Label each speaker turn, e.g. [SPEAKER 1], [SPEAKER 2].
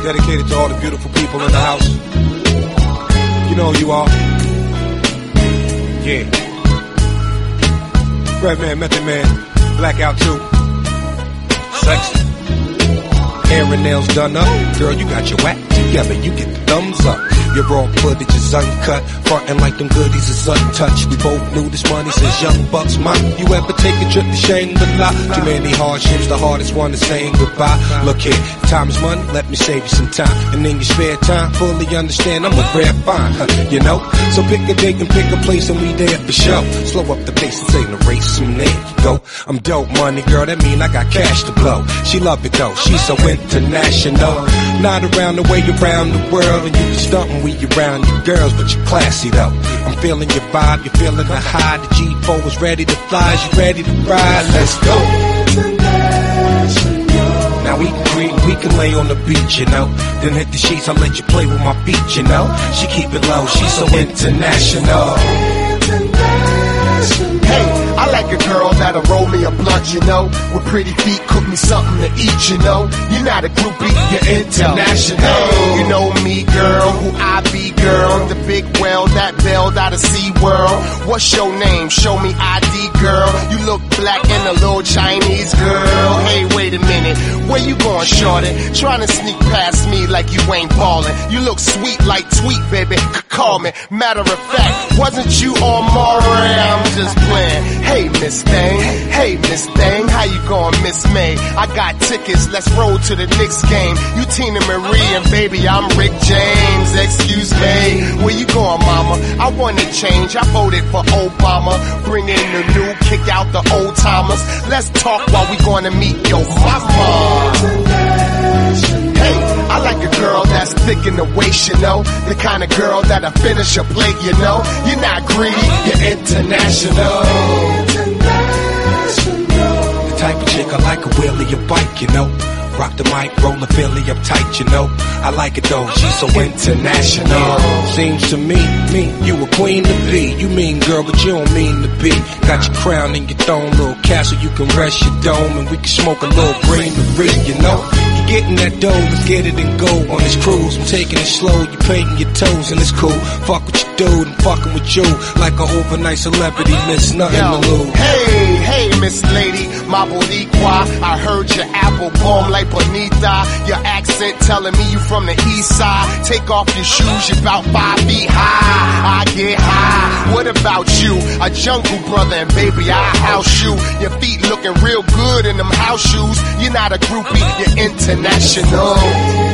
[SPEAKER 1] Dedicated to all the beautiful people in the house. You know who you are. Yeah. Redman, Method Man, Blackout 2. Sexy. Hair and nails done up. Girl, you got your act together. You get the thumbs up. Your raw footage is uncut. Frontin' like them goodies is untouched. We both knew this money since young bucks. You ever take a trip to Shangri-La? Too many hardships, the hardest one is saying goodbye. Look here, time is money, let me save you some time. And in your spare time, fully understand I'm a rare find, you know? So pick a date and pick a place and we there for show. Slow up the pace, this ain't a race, and there you go. I'm dope money, girl, that mean I got cash to blow. She love it though, she's so international. Not around the way, around the world. And you can stunt when we around your girls, but you're classy though. I'm feeling your vibe, you're feeling the high. The G4 is ready to fly, you ready to ride. Let's go. Now we can lay on the beach, you know. Then hit the sheets, I'll let you play with my feet, you know. She keep it low, she's so international.
[SPEAKER 2] Hey, I like a girl that'll roll me a blunt, you know. With pretty feet, cook me something to eat, you know. You're not a groupie, you're international. You know me, girl, who I be, girl. The big whale that bailed out of SeaWorld. What's your name? Show me ID, girl. You look black and a little Chinese, girl. Hey, wait a minute, where you going, shorty? Trying to sneak past me like you ain't ballin'. You look sweet like Tweet, baby, call me. Matter of fact, wasn't you on Maury? I'm just playing. Hey, Miss Thing, hey, Miss Thing, how you going, Miss May? I got tickets, let's roll to the Knicks game. You Tina Marie and baby, I'm Rick James. Excuse me, where you going, mama? I want to change, I voted for Obama. Bring in the new, kick out the old timers. Let's talk while we gonna meet your mama. Hey, I like a girl that's thick in the waist, you know. The kind of girl that'll finish a plate, you know. You're not greedy, you're international.
[SPEAKER 1] The type of chick I like a wheelie, a bike, you know. Rock the mic, roll the Philly up tight, you know. I like it though, she's so international. Seems to me, you a queen to be. You mean girl, but you don't mean to be. Got your crown and your throne, little castle, you can rest your dome. And we can smoke a little greenery, you know. You getting that dough, let's get it and go on this cruise. I'm taking it slow, you painting your toes and it's cool. Fuck what you do, I'm fucking with you. Like an overnight celebrity, miss nothing to lose.
[SPEAKER 2] Hey, Miss Lady, my Boricua. I heard your apple bomb like Bonita. Your accent telling me you from the east side. Take off your shoes, you're about 5 feet high. I get high. What about you? A jungle brother, and baby, I house you. Your feet looking real good in them house shoes. You're not a groupie, you're international.